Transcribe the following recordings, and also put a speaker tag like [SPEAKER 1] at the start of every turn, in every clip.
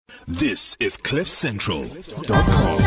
[SPEAKER 1] This is CliffCentral.com.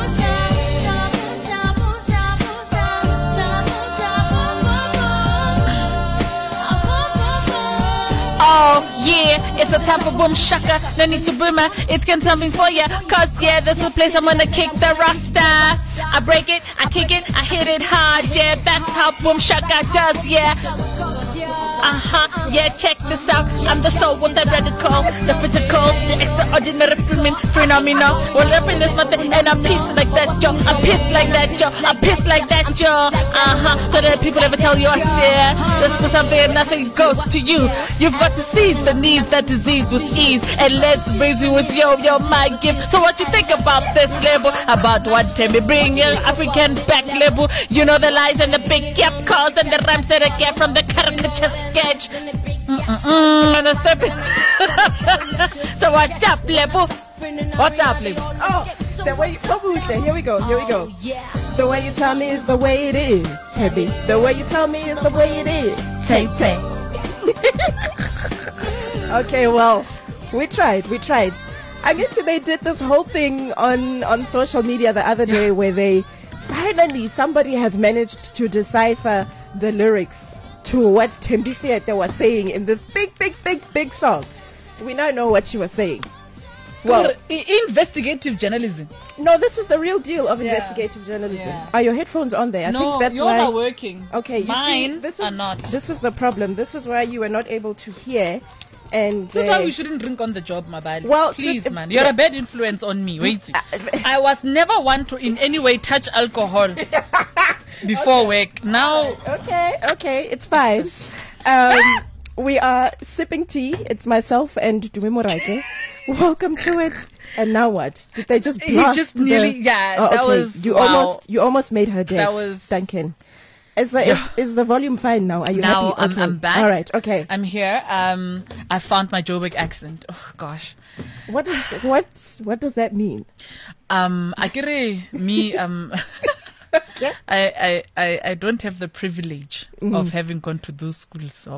[SPEAKER 2] Oh, yeah, it's a time for boom shaka. No need to boomer, it can something for ya. Cause, yeah, this is the place I'm gonna kick the rasta. I break it, I kick it, I hit it hard. Yeah, that's how boom shaka does, yeah. Yeah, check this out. I'm the soul, what the radical, the physical, the extraordinary phenomenal. Well, rapping is my thing, and I'm pissed like that, yo. I'm pissed like that, yo. I'm pissed like that, yo. So that people ever tell you, yeah, that's for something and nothing goes to you. You've got to seize the needs, that disease with ease, and let's raise you with yo, my gift. So what you think about this label? About what Tembi bring young African back label? You know the lies and the big gap calls and the rhymes that I get from the caricature sketch. Understand? So what's up, label? What's up, label?
[SPEAKER 3] Oh, the way you, here we go. The way you tell me is the way it is, Tembi. The way you tell me is the way it is, Tay. Okay, well, we tried. I mean, they did this whole thing on social media the other day where they finally, somebody has managed to decipher the lyrics to what Tembi said they were saying in this big song. We now know what she was saying.
[SPEAKER 2] Well, investigative journalism.
[SPEAKER 3] No, this is the real deal of investigative journalism. Yeah. Are your headphones on there? I think that's
[SPEAKER 2] yours
[SPEAKER 3] why.
[SPEAKER 2] Are working.
[SPEAKER 3] Okay,
[SPEAKER 2] mine are not.
[SPEAKER 3] This is the problem. This is why you were not able to hear. And
[SPEAKER 2] this is why we shouldn't drink on the job, Mabali.
[SPEAKER 3] Well,
[SPEAKER 2] please, man, you're a bad influence on me. Wait, I was never one to in any way touch alcohol before work. Now,
[SPEAKER 3] okay, it's fine. We are sipping tea. It's myself and Dumi Moraike. Welcome to it. And now what? Did they just blast?
[SPEAKER 2] He just nearly, that was.
[SPEAKER 3] You almost made her dead.
[SPEAKER 2] That was
[SPEAKER 3] Duncan. Is the volume fine now? Are you
[SPEAKER 2] now
[SPEAKER 3] happy? Okay.
[SPEAKER 2] I'm back.
[SPEAKER 3] All right. Okay.
[SPEAKER 2] I'm here. I found my Joburg accent. Oh gosh.
[SPEAKER 3] What does that mean?
[SPEAKER 2] I don't have the privilege of having gone to those schools.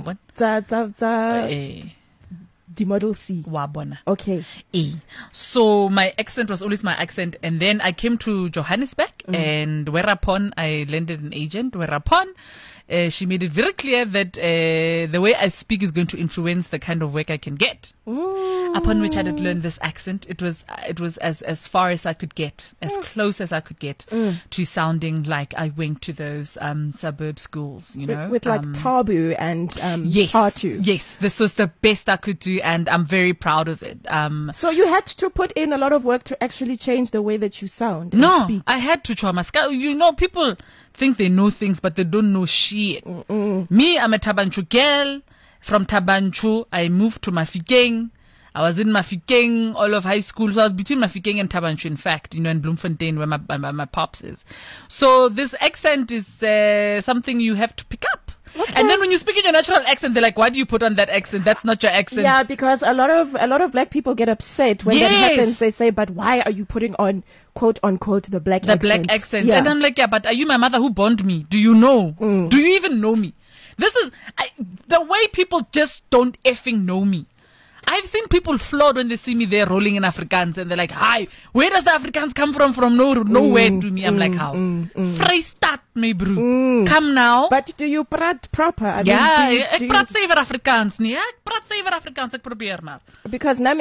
[SPEAKER 3] The Model C.
[SPEAKER 2] Wabona.
[SPEAKER 3] Okay.
[SPEAKER 2] So my accent was always my accent, and then I came to Johannesburg, and whereupon I landed an agent, whereupon she made it very clear that the way I speak is going to influence the kind of work I can get. Upon which I did learn this accent, it was as far as I could get, as close as I could get to sounding like I went to those suburb schools, you know,
[SPEAKER 3] with like Tabu and
[SPEAKER 2] yes,
[SPEAKER 3] Tatu.
[SPEAKER 2] Yes, this was the best I could do, and I'm very proud of it.
[SPEAKER 3] So you had to put in a lot of work to actually change the way that you sound.
[SPEAKER 2] No,
[SPEAKER 3] speak.
[SPEAKER 2] I had to try my skill. You know, people think they know things, but they don't know shit. Me, I'm a Tabanchu girl. From Tabanchu, I moved to Mafikeng. I was in Mafikeng all of high school. So I was between Mafikeng and Tabanchu, in fact, you know, in Bloemfontein where my pops is. So this accent is something you have to pick up. Okay. And then when you speak in your natural accent, they're like, why do you put on that accent? That's not your accent.
[SPEAKER 3] Yeah, because a lot of black people get upset when that happens. They say, but why are you putting on, quote unquote, the black accent?
[SPEAKER 2] Yeah. And I'm like, yeah, but are you my mother who born me? Do you know? Do you even know me? This is the way people just don't effing know me. I've seen people flawed when they see me there rolling in Afrikaans, and they're like, hi, where does the Afrikaans come from? From nowhere to me. I'm like, how? Vrystaat, my bro. Come now.
[SPEAKER 3] But do you prat proper?
[SPEAKER 2] Ek praat sever Afrikaans nie. Ek praat sever Afrikaans, ek probeer maar.
[SPEAKER 3] Because Nami,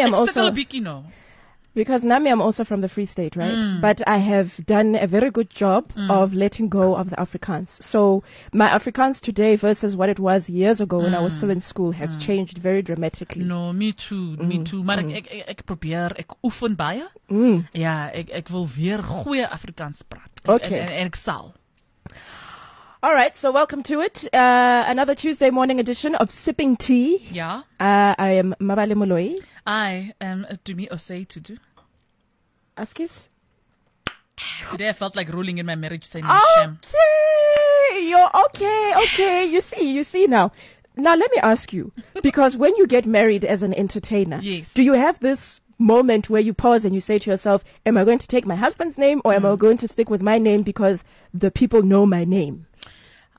[SPEAKER 3] I'm also from the Free State, right? But I have done a very good job of letting go of the Afrikaans. So my Afrikaans today versus what it was years ago when I was still in school has changed very dramatically.
[SPEAKER 2] No, me too. Maar ek probeer, ek oefen baie. Ja, ek wil weer goeie Afrikaans praat.
[SPEAKER 3] Okay.
[SPEAKER 2] En ek sal.
[SPEAKER 3] All right, so welcome to it. Another Tuesday morning edition of Sipping Tea.
[SPEAKER 2] Yeah.
[SPEAKER 3] I am Mabale Moloi.
[SPEAKER 2] I am Dumi Osei Tutu.
[SPEAKER 3] Askis?
[SPEAKER 2] Today I felt like rolling in my marriage saying
[SPEAKER 3] Okay, you're okay. You see now. Now let me ask you, because when you get married as an entertainer,
[SPEAKER 2] yes,
[SPEAKER 3] do you have this moment where you pause and you say to yourself, am I going to take my husband's name or am I going to stick with my name because the people know my name?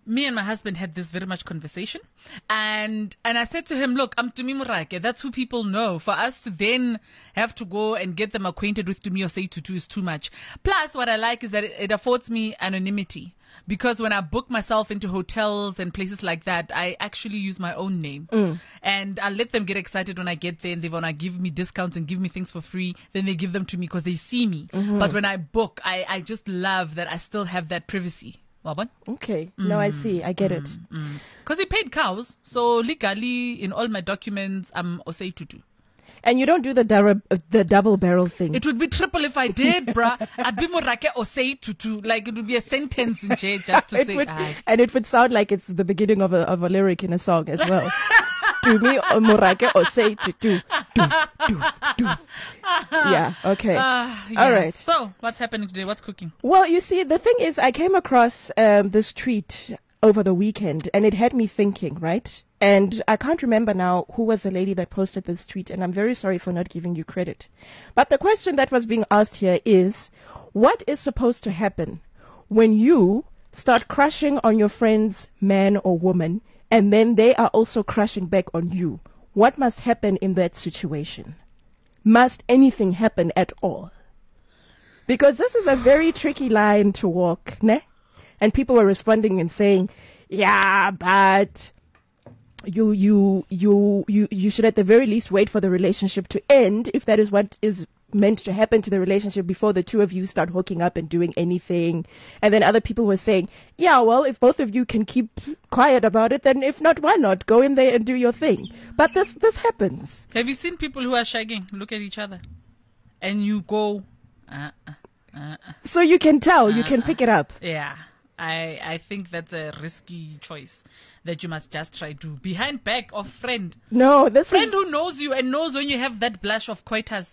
[SPEAKER 2] me and my husband had this very much conversation, and I said to him, look, I'm Tumi Morake. That's who people know. For us to then have to go and get them acquainted with Tumi or say Tutu is too much. Plus, what I like is that it affords me anonymity. Because when I book myself into hotels and places like that, I actually use my own name. And I let them get excited when I get there, and they want to give me discounts and give me things for free. Then they give them to me because they see me. But when I book, I just love that I still have that privacy. Waban?
[SPEAKER 3] Okay. No, I see. I get it.
[SPEAKER 2] Because he paid cows. So legally, in all my documents, I'm Osei Tutu.
[SPEAKER 3] And you don't do the double barrel thing.
[SPEAKER 2] It would be triple if I did, bruh. I'd be Morake Osei Tutu. Like, it would be a sentence in jail just to say.
[SPEAKER 3] And it would sound like it's the beginning of a lyric in a song as well. To me, Morake Osei Tutu. Doof, doof, doof. Yeah, okay.
[SPEAKER 2] Yes.
[SPEAKER 3] All right.
[SPEAKER 2] So, what's happening today? What's cooking?
[SPEAKER 3] Well, you see, the thing is, I came across this tweet over the weekend, and it had me thinking, right? And I can't remember now who was the lady that posted this tweet, and I'm very sorry for not giving you credit. But the question that was being asked here is, what is supposed to happen when you start crushing on your friend's man or woman, and then they are also crushing back on you? What must happen in that situation? Must anything happen at all? Because this is a very tricky line to walk, ne? And people were responding and saying, yeah, but you should at the very least wait for the relationship to end, if that is what is meant to happen to the relationship, before the two of you start hooking up and doing anything. And then other people were saying, yeah, well, if both of you can keep quiet about it, then if not, why not? Go in there and do your thing. But this happens.
[SPEAKER 2] Have you seen people who are shagging, look at each other, and you go,
[SPEAKER 3] So you can tell, you can pick it up.
[SPEAKER 2] Yeah. I think that's a risky choice that you must just try to behind back of friend.
[SPEAKER 3] No, this
[SPEAKER 2] friend who knows you and knows when you have that blush of coitus.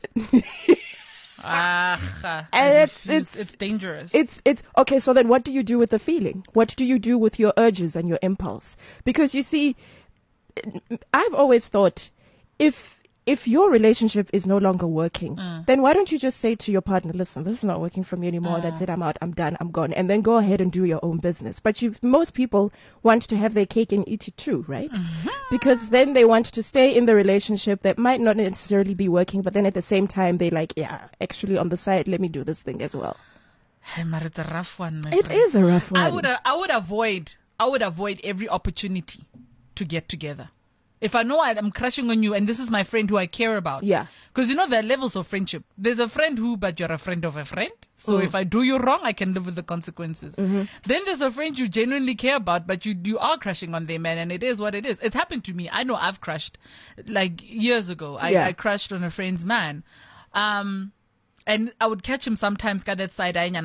[SPEAKER 2] And it's dangerous.
[SPEAKER 3] It's okay. So then, what do you do with the feeling? What do you do with your urges and your impulse? Because you see, I've always thought, if your relationship is no longer working, then why don't you just say to your partner, listen, this is not working for me anymore. That's it. I'm out. I'm done. I'm gone. And then go ahead and do your own business. But most people want to have their cake and eat it too, right? Because then they want to stay in the relationship that might not necessarily be working, but then at the same time, they're like, yeah, actually on the side, let me do this thing as well.
[SPEAKER 2] Hey, but it's a rough one, my
[SPEAKER 3] It
[SPEAKER 2] friend.
[SPEAKER 3] is a rough one.
[SPEAKER 2] I would avoid every opportunity to get together. If I know I'm crushing on you and this is my friend who I care about.
[SPEAKER 3] Yeah.
[SPEAKER 2] Because there are levels of friendship. There's a friend but you're a friend of a friend. So if I do you wrong, I can live with the consequences. Then there's a friend you genuinely care about, but you are crushing on them, and it is what it is. It's happened to me. I know I've crushed. Like years ago, I crushed on a friend's man. And I would catch him sometimes, got that side eye,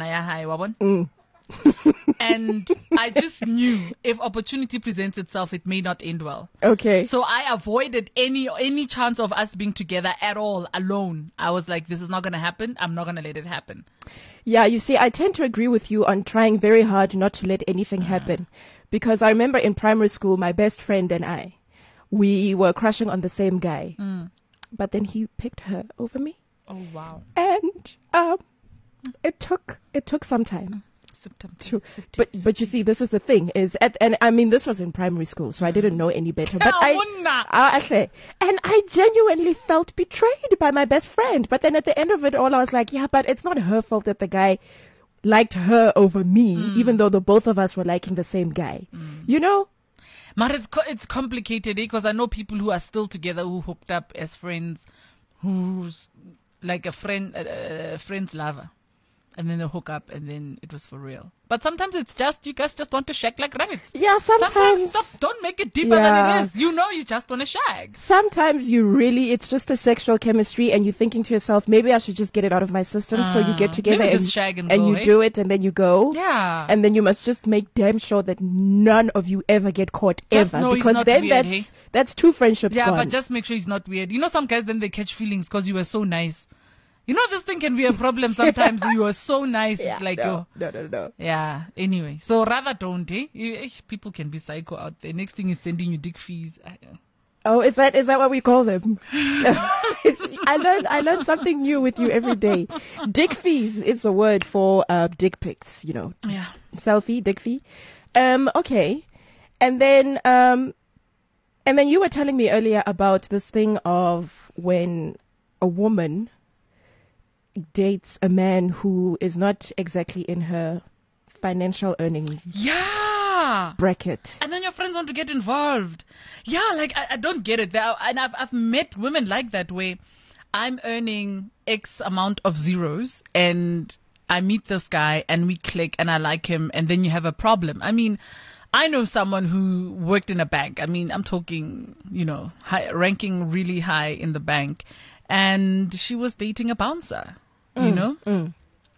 [SPEAKER 2] and I just knew if opportunity presents itself, it may not end well.
[SPEAKER 3] Okay.
[SPEAKER 2] So I avoided any chance of us being together at all, alone. I was like, this is not going to happen. I'm not going to let it happen.
[SPEAKER 3] Yeah, you see, I tend to agree with you on trying very hard not to let anything happen. Because I remember in primary school, my best friend and we were crushing on the same guy. But then he picked her over me.
[SPEAKER 2] Oh, wow.
[SPEAKER 3] And it took some time. But you see, this is the thing and I mean, this was in primary school, so I didn't know any better. But I genuinely felt betrayed by my best friend. But then at the end of it all, I was like, yeah, but it's not her fault that the guy liked her over me, even though the both of us were liking the same guy. You know?
[SPEAKER 2] But it's complicated, because I know people who are still together who hooked up as friends, who's like a friend's lover. And then they hook up, and then it was for real. But sometimes it's just, you guys just want to shag like rabbits.
[SPEAKER 3] Yeah, sometimes
[SPEAKER 2] don't make it deeper than it is. You know, you just want to shag.
[SPEAKER 3] Sometimes it's just a sexual chemistry, and you're thinking to yourself, maybe I should just get it out of my system. So you get together and
[SPEAKER 2] shag and
[SPEAKER 3] you do it, and then you go.
[SPEAKER 2] Yeah.
[SPEAKER 3] And then you must just make damn sure that none of you ever get caught
[SPEAKER 2] just
[SPEAKER 3] ever.
[SPEAKER 2] Know
[SPEAKER 3] because
[SPEAKER 2] he's not
[SPEAKER 3] then
[SPEAKER 2] weird,
[SPEAKER 3] that's two friendships gone.
[SPEAKER 2] But just make sure he's not weird. You know, some guys, then they catch feelings because you were so nice. You know, this thing can be a problem sometimes. You are so nice.
[SPEAKER 3] Yeah,
[SPEAKER 2] it's like,
[SPEAKER 3] no.
[SPEAKER 2] Yeah, anyway. So rather don't, people can be psycho out there. Next thing is sending you dick fees.
[SPEAKER 3] Oh, is that what we call them? I learned something new with you every day. Dick fees is the word for dick pics, you know.
[SPEAKER 2] Yeah.
[SPEAKER 3] Selfie, dick fee. Okay. And then you were telling me earlier about this thing of when a woman dates a man who is not exactly in her financial earning
[SPEAKER 4] Yeah.
[SPEAKER 3] bracket.
[SPEAKER 4] And then your friends want to get involved. Yeah, like I don't get it. And I've met women like that where I'm earning X amount of zeros and I meet this guy and we click and I like him and then you have a problem. I mean, I know someone who worked in a bank. I mean, I'm talking, ranking really high in the bank, and she was dating a bouncer, and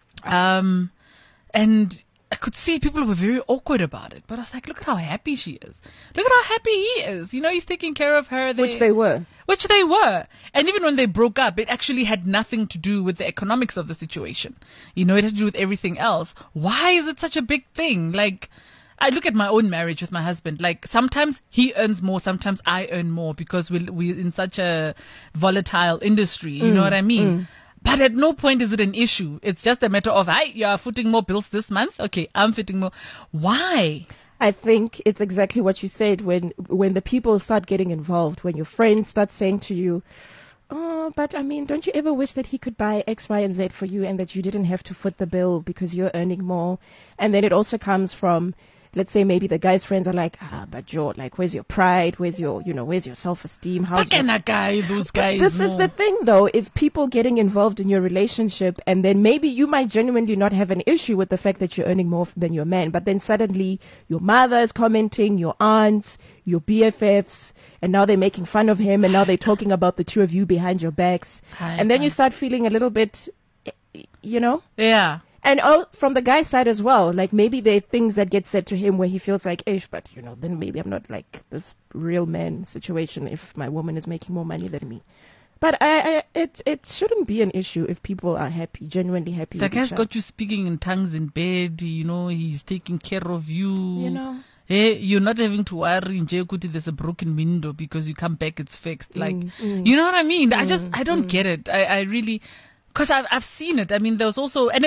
[SPEAKER 4] I could see people were very awkward about it, but I was like, look at how happy she is. Look at how happy he is. He's taking care of her.
[SPEAKER 3] Which they were.
[SPEAKER 4] And even when they broke up, it actually had nothing to do with the economics of the situation. It had to do with everything else. Why is it such a big thing? Like, I look at my own marriage with my husband. Like, sometimes he earns more, sometimes I earn more because we're in such a volatile industry. You know what I mean? But at no point is it an issue. It's just a matter of, you are footing more bills this month. Okay, I'm footing more. Why?
[SPEAKER 3] I think it's exactly what you said when the people start getting involved, when your friends start saying to you, oh, but I mean, don't you ever wish that he could buy X, Y, and Z for you and that you didn't have to foot the bill because you're earning more? And then it also comes from, let's say maybe the guy's friends are like, but Joe, like, where's your pride? Where's your self-esteem?
[SPEAKER 4] Those guys.
[SPEAKER 3] This is the thing, though, is people getting involved in your relationship, and then maybe you might genuinely not have an issue with the fact that you're earning more than your man, but then suddenly your mother is commenting, your aunts, your BFFs, and now they're making fun of him, and now they're talking about the two of you behind your backs, and then you start feeling a little bit,
[SPEAKER 4] Yeah.
[SPEAKER 3] And from the guy's side as well, like maybe there are things that get said to him where he feels like, but then maybe I'm not like this real man situation if my woman is making more money than me. But it shouldn't be an issue if people are happy, genuinely happy.
[SPEAKER 4] The guy's got you speaking in tongues in bed, he's taking care of you. Hey, you're not having to worry in Jekuti there's a broken window because you come back, it's fixed. Like, you know what I mean? I don't get it. I really... Because I've seen it. I mean, there's also, and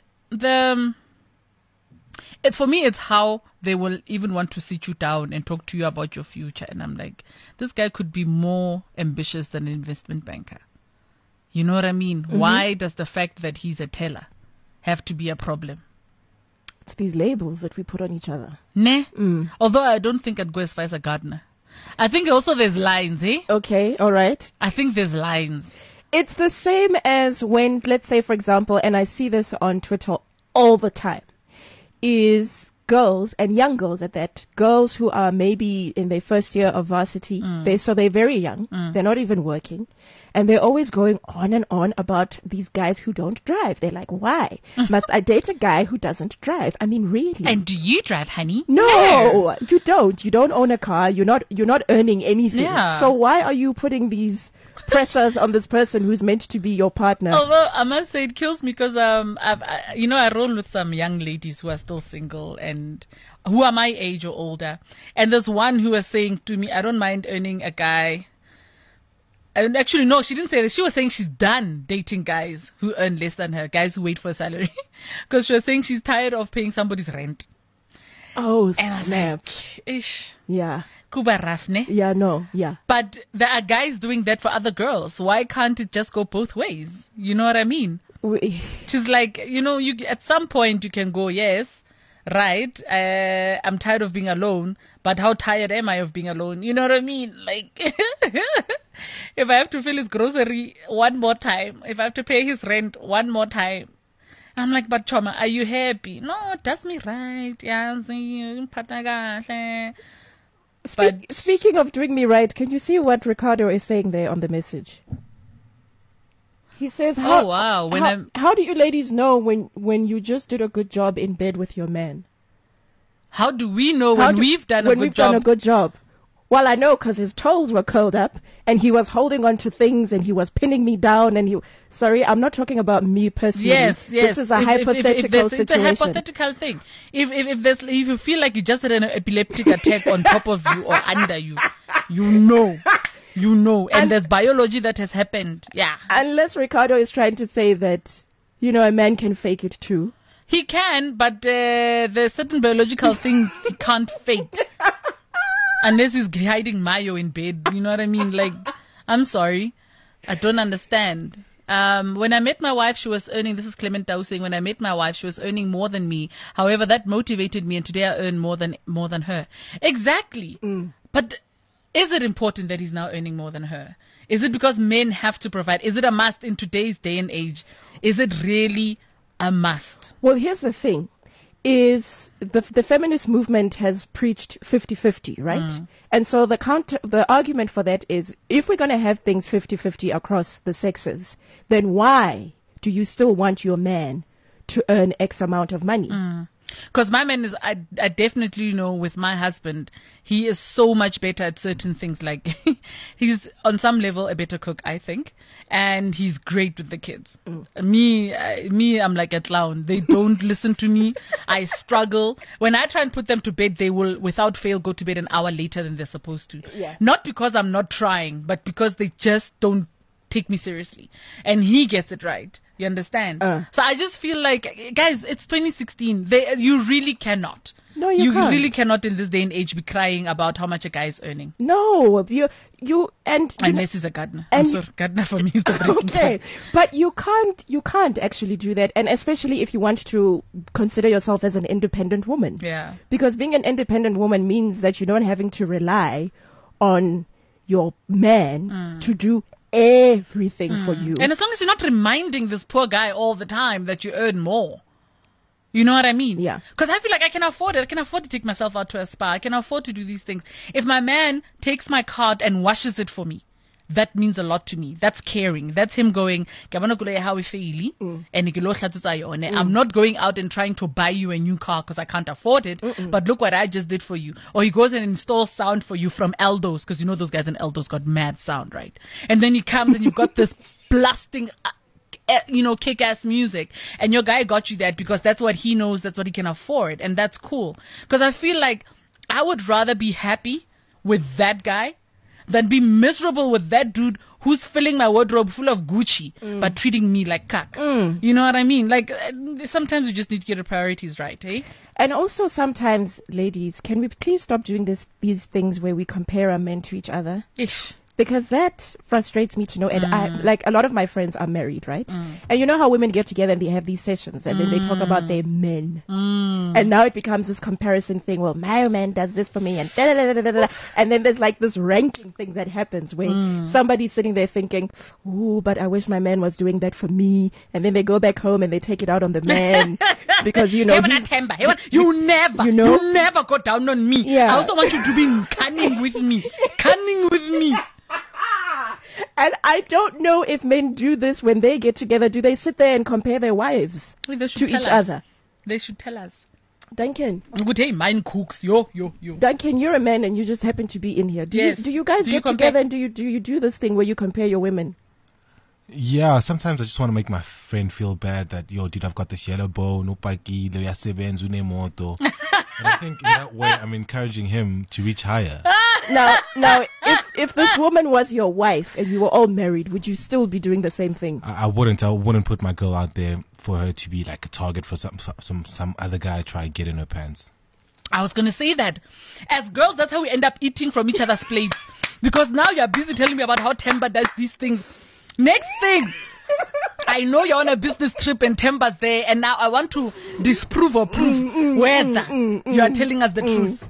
[SPEAKER 4] for me, it's how they will even want to sit you down and talk to you about your future. And I'm like, this guy could be more ambitious than an investment banker. You know what I mean? Why does the fact that he's a teller have to be a problem?
[SPEAKER 3] It's these labels that we put on each other.
[SPEAKER 4] Although I don't think I'd go as far as a gardener. I think also there's lines, eh?
[SPEAKER 3] Okay, all right.
[SPEAKER 4] I think there's lines.
[SPEAKER 3] It's the same as when, let's say, for example, and I see this on Twitter all the time, is girls, and young girls at that, girls who are maybe in their first year of varsity, they're very young, they're not even working, and they're always going on and on about these guys who don't drive. They're like, why? Must I date a guy who doesn't drive? I mean, really?
[SPEAKER 4] And do you drive, honey?
[SPEAKER 3] No, you don't. You don't own a car. You're not earning anything.
[SPEAKER 4] Yeah.
[SPEAKER 3] So why are you putting these pressures on this person who's meant to be your partner?
[SPEAKER 4] Although I must say it kills me because I roll with some young ladies who are still single and who are my age or older, and there's one who was saying to me, I don't mind earning a guy. And actually, no, she didn't say that. She was saying she's done dating guys who earn less than her, guys who wait for a salary, because she was saying she's tired of paying somebody's rent.
[SPEAKER 3] Oh,
[SPEAKER 4] and
[SPEAKER 3] snap.
[SPEAKER 4] Like, ish.
[SPEAKER 3] Yeah.
[SPEAKER 4] Kuba rafne.
[SPEAKER 3] Yeah, no, yeah.
[SPEAKER 4] But there are guys doing that for other girls. Why can't it just go both ways? You know what I mean? She's like, you at some point you can go, yes, right, I'm tired of being alone, but how tired am I of being alone? You know what I mean? Like, if I have to fill his grocery one more time, if I have to pay his rent one more time, I'm like, but Choma, are you happy? No, it does me right. But
[SPEAKER 3] speaking of doing me right, can you see what Ricardo is saying there on the message? He says, how do you ladies know when you just did a good job in bed with your man?
[SPEAKER 4] How do we know when we've done a good job?
[SPEAKER 3] Well, I know because his toes were curled up and he was holding on to things and he was pinning me down and sorry, I'm not talking about me personally.
[SPEAKER 4] Yes.
[SPEAKER 3] This is a hypothetical situation.
[SPEAKER 4] It's a hypothetical thing. If you feel like you just had an epileptic attack on top of you or under you, you know, and there's biology that has happened. Yeah.
[SPEAKER 3] Unless Ricardo is trying to say that, a man can fake it too.
[SPEAKER 4] He can, but there's certain biological things he can't fake. Unless he's hiding mayo in bed. You know what I mean? Like, I'm sorry. I don't understand. When I met my wife, she was earning, this is Clement Tau saying, when I met my wife, she was earning more than me. However, that motivated me, and today I earn more than her. Exactly. But is it important that he's now earning more than her? Is it because men have to provide? Is it a must in today's day and age? Is it really a must?
[SPEAKER 3] Well, here's the thing. Is the feminist movement has preached 50-50, right? And so the argument for that is, if we're going to have things 50-50 across the sexes, then why do you still want your man to earn X amount of money?
[SPEAKER 4] Because my man is, I definitely know with my husband, he is so much better at certain things. Like, he's on some level a better cook, I think. And he's great with the kids. Me, I'm like a clown. They don't listen to me. I struggle. When I try and put them to bed, they will, without fail, go to bed an hour later than they're supposed to.
[SPEAKER 3] Yeah.
[SPEAKER 4] Not because I'm not trying, but because they just don't take me seriously. And he gets it right. You understand? So I just feel like, guys, it's 2016. You really cannot.
[SPEAKER 3] No, you can't.
[SPEAKER 4] You really cannot in this day and age be crying about how much a guy is earning.
[SPEAKER 3] No,
[SPEAKER 4] unless he's a gardener. I'm sorry, gardener for me is the breaking
[SPEAKER 3] okay,
[SPEAKER 4] time.
[SPEAKER 3] but you can't actually do that, and especially if you want to consider yourself as an independent woman.
[SPEAKER 4] Yeah.
[SPEAKER 3] Because being an independent woman means that you're not having to rely on your man to do everything for you.
[SPEAKER 4] And as long as you're not reminding this poor guy all the time that you earn more. You know what I mean?
[SPEAKER 3] Yeah.
[SPEAKER 4] Because I feel like I can afford it. I can afford to take myself out to a spa. I can afford to do these things. If my man takes my card and washes it for me, that means a lot to me. That's caring. That's him going, I'm not going out and trying to buy you a new car because I can't afford it. But look what I just did for you. Or he goes and installs sound for you from Aldo's, because you know those guys in Aldo's got mad sound, right? And then he comes and you've got this blasting kick-ass music, and your guy got you that because that's what he knows, that's what he can afford, and that's cool. Because I feel like I would rather be happy with that guy than be miserable with that dude who's filling my wardrobe full of Gucci but treating me like cuck. You know what I mean? Like, sometimes you just need to get your priorities right, eh?
[SPEAKER 3] And also sometimes, ladies, can we please stop doing these things where we compare our men to each other?
[SPEAKER 4] Ish.
[SPEAKER 3] Because that frustrates me to know. And like, a lot of my friends are married, right? And you know how women get together and they have these sessions and then they talk about their men. And now it becomes this comparison thing. Well, my man does this for me and da da da da da da. And then there's like this ranking thing that happens where somebody's sitting there thinking, ooh, but I wish my man was doing that for me. And then they go back home and they take it out on the man because, you know,
[SPEAKER 4] you never go down on me.
[SPEAKER 3] Yeah.
[SPEAKER 4] I also want you to be cunning with me.
[SPEAKER 3] And I don't know if men do this when they get together. Do they sit there and compare their wives to each other?
[SPEAKER 4] They should tell us.
[SPEAKER 3] Duncan.
[SPEAKER 4] Good, hey, mine cooks. Yo.
[SPEAKER 3] Duncan, you're a man and you just happen to be in here. Do you guys get together and do you do this thing where you compare your women?
[SPEAKER 5] Yeah, sometimes I just want to make my friend feel bad that, yo, dude, I've got this yellow bow, no paki, lo ya sebenz, une moto. And I think in that way I'm encouraging him to reach higher.
[SPEAKER 3] Now, if this woman was your wife and you were all married, would you still be doing the same thing?
[SPEAKER 5] I wouldn't put my girl out there for her to be like a target for some other guy try to get in her pants.
[SPEAKER 4] I was going to say that. As girls, that's how we end up eating from each other's plates. Because now you're busy telling me about how Temba does these things. Next thing, I know you're on a business trip and Temba's there, and now I want to disprove or prove whether you are telling us the truth.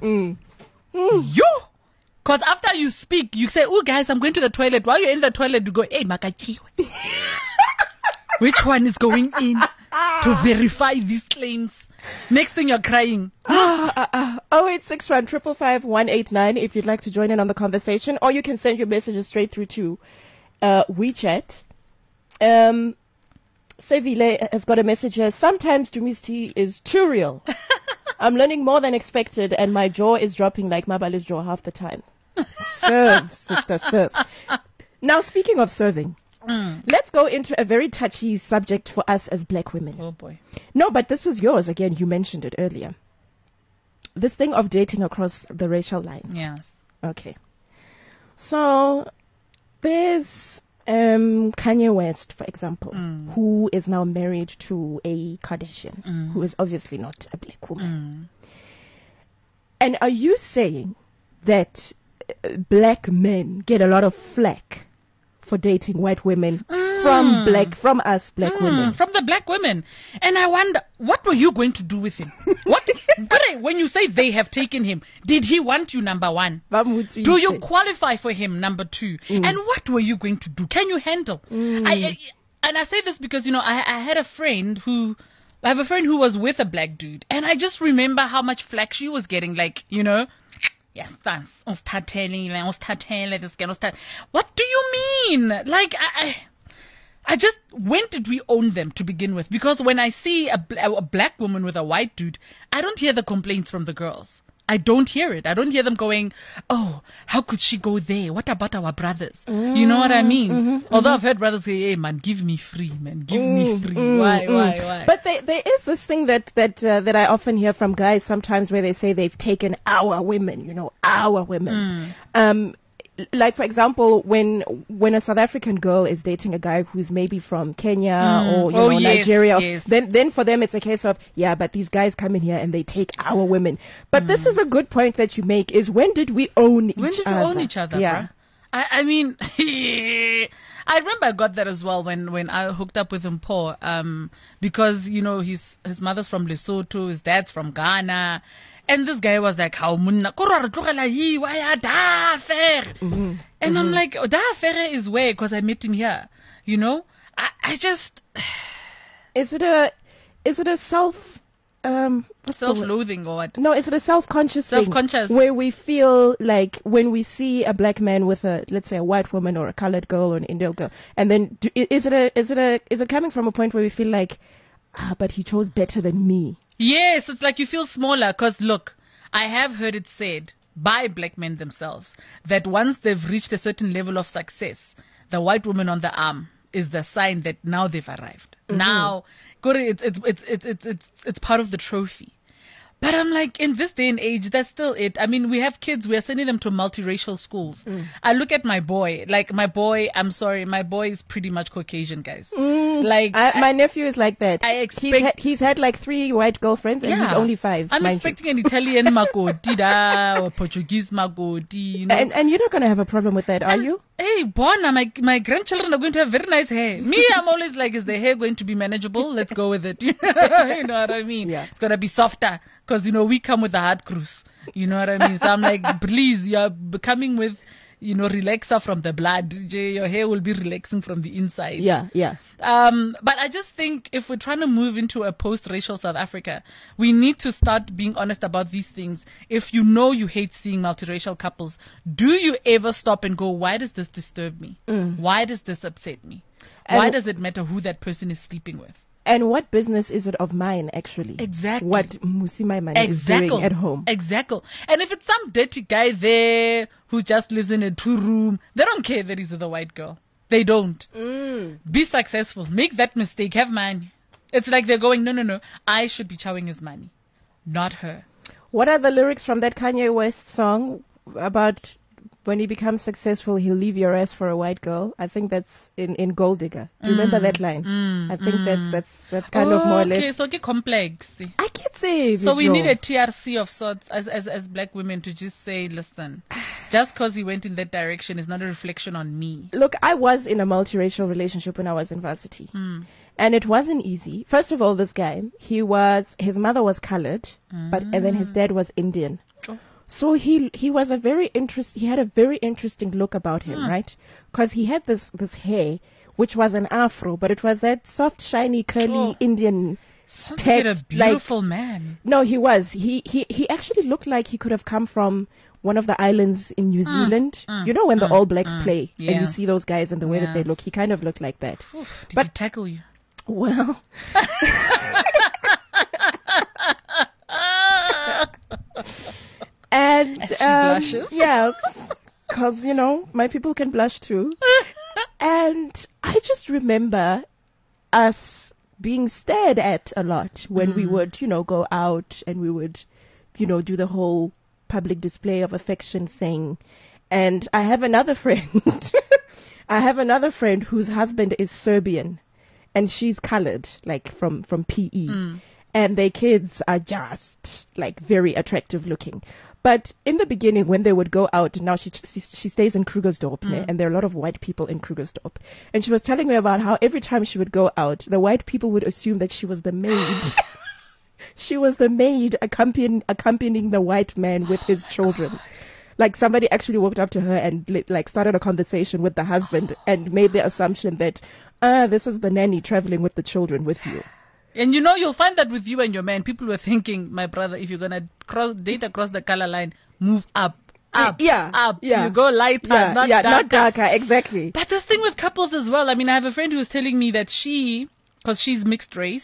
[SPEAKER 4] Because after you speak, you say, oh, guys, I'm going to the toilet. While you're in the toilet, you go, hey, Makachiwe. Which one is going in to verify these claims? Next thing, you're crying.
[SPEAKER 3] 0861 555 189 if you'd like to join in on the conversation, or you can send your messages straight through to WeChat. Seville has got a message here. Sometimes Dumisti is too real. I'm learning more than expected, and my jaw is dropping like Mabale's jaw half the time. Serve, sister, serve. Now, speaking of serving, let's go into a very touchy subject for us as black women.
[SPEAKER 4] Oh, boy.
[SPEAKER 3] No, but this is yours. Again, you mentioned it earlier. This thing of dating across the racial lines.
[SPEAKER 4] Yes.
[SPEAKER 3] Okay. So, there's Kanye West, for example, who is now married to a Kardashian, who is obviously not a black woman. And are you saying that black men get a lot of flack for dating white women from us black women?
[SPEAKER 4] From the black women. And I wonder, what were you going to do with him? When you say they have taken him, did he want you, number one? Do you qualify for him, number two? And what were you going to do? Can you handle? And I say this because, I had a friend who was with a black dude, and I just remember how much flack she was getting, yes, what do you mean? Like, I just, when did we own them to begin with? Because when I see a black woman with a white dude, I don't hear the complaints from the girls. I don't hear it. I don't hear them going, oh, how could she go there? What about our brothers? You know what I mean? Although I've heard brothers say, hey, man, give me free, man. Give me free. Why?
[SPEAKER 3] But there is this thing that I often hear from guys sometimes where they say they've taken our women, our women. Like, for example, when a South African girl is dating a guy who's maybe from Kenya or Nigeria,
[SPEAKER 4] yes.
[SPEAKER 3] Then for them it's a case of, yeah, but these guys come in here and they take our women. But this is a good point that you make, is when did we own each other?
[SPEAKER 4] When did we own each other,
[SPEAKER 3] yeah.
[SPEAKER 4] bruh? I mean, I remember I got that as well when I hooked up with Mpo, because, his mother's from Lesotho, his dad's from Ghana. And this guy was like, how munna, and I'm like, da faire is where, because I met him here. I just.
[SPEAKER 3] Is it a
[SPEAKER 4] self-loathing or what?
[SPEAKER 3] No, is it a self-conscious thing?
[SPEAKER 4] Self-conscious.
[SPEAKER 3] Where we feel like when we see a black man with let's say a white woman or a colored girl or an Indian girl, and then is it coming from a point where we feel like, but he chose better than me?
[SPEAKER 4] Yes, it's like you feel smaller because, look, I have heard it said by black men themselves that once they've reached a certain level of success, the white woman on the arm is the sign that now they've arrived. Now, it's part of the trophy. But I'm like, in this day and age, that's still it. I mean, we have kids, we are sending them to multiracial schools. I look at my boy, I'm sorry, my boy is pretty much Caucasian, guys. Like,
[SPEAKER 3] my nephew is like that.
[SPEAKER 4] I expect
[SPEAKER 3] he's had like 3 white girlfriends and he's only 5.
[SPEAKER 4] I'm expecting an Italian Makoti or a Portuguese Makoti,
[SPEAKER 3] And you're not going to have a problem with that, are you?
[SPEAKER 4] Hey, Bona, my grandchildren are going to have very nice hair. Me, I'm always like, is the hair going to be manageable? Let's go with it. You know what I mean?
[SPEAKER 3] Yeah.
[SPEAKER 4] It's going to be softer because, we come with the hard cruise. You know what I mean? So I'm like, please, you're coming with, relaxer from the blood. Your hair will be relaxing from the inside.
[SPEAKER 3] Yeah.
[SPEAKER 4] But I just think if we're trying to move into a post-racial South Africa, we need to start being honest about these things. If you hate seeing multiracial couples, do you ever stop and go, why does this disturb me? Why does this upset me? Why does it matter who that person is sleeping with?
[SPEAKER 3] And what business is it of mine, actually?
[SPEAKER 4] Exactly.
[SPEAKER 3] What Musi Maimane is doing at home.
[SPEAKER 4] Exactly. And if it's some dirty guy there who just lives in a 2-room, they don't care that he's with a white girl. They don't. Be successful. Make that mistake. Have money. It's like they're going, no. I should be chowing his money, not her.
[SPEAKER 3] What are the lyrics from that Kanye West song about when he becomes successful, he'll leave your ass for a white girl? I think that's in Gold Digger. Do you remember that line? I think that's kind of more or less.
[SPEAKER 4] Okay, so it's complex.
[SPEAKER 3] I can't say.
[SPEAKER 4] So we need a TRC of sorts as black women to just say, listen, just because he went in that direction is not a reflection on me.
[SPEAKER 3] Look, I was in a multiracial relationship when I was in varsity. And it wasn't easy. First of all, this guy, his mother was colored, and then his dad was Indian. So he was he had a very interesting look about him, right? Because he had this hair, which was an afro, but it was that soft, shiny, curly Indian
[SPEAKER 4] Sounds like a beautiful man.
[SPEAKER 3] No, he was. He actually looked like he could have come from one of the islands in New Zealand. You know when the All Blacks play and you see those guys and the way that they look, he kind of looked like that.
[SPEAKER 4] Oof, did he tackle you?
[SPEAKER 3] Well... And
[SPEAKER 4] she blushes.
[SPEAKER 3] Yeah, because my people can blush too. And I just remember us being stared at a lot when we would go out and we would do the whole public display of affection thing. And I have another friend I have another friend whose husband is Serbian, and she's colored, like from PE, and their kids are just like very attractive looking. But in the beginning, when they would go out, now she stays in Krugersdorp, and there are a lot of white people in Krugersdorp. And she was telling me about how every time she would go out, the white people would assume that she was the maid. She was the maid accompanying the white man with his children. Like somebody actually walked up to her and like started a conversation with the husband and made the assumption that, this is the nanny traveling with the children with you.
[SPEAKER 4] And you know, you'll find that with you and your man, people were thinking, my brother, if you're going to date across the color line, move up. Up. You go lighter, not darker.
[SPEAKER 3] Exactly.
[SPEAKER 4] But this thing with couples as well. I mean, I have a friend who was telling me that because she's mixed race,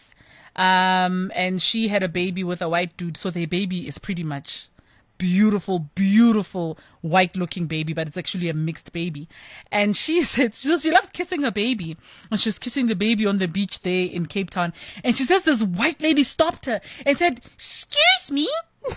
[SPEAKER 4] and she had a baby with a white dude, so their baby is pretty much beautiful white looking baby, but it's actually a mixed baby. And she said she loves kissing her baby, and she was kissing the baby on the beach there in Cape Town, and she says this white lady stopped her and said, "Excuse me,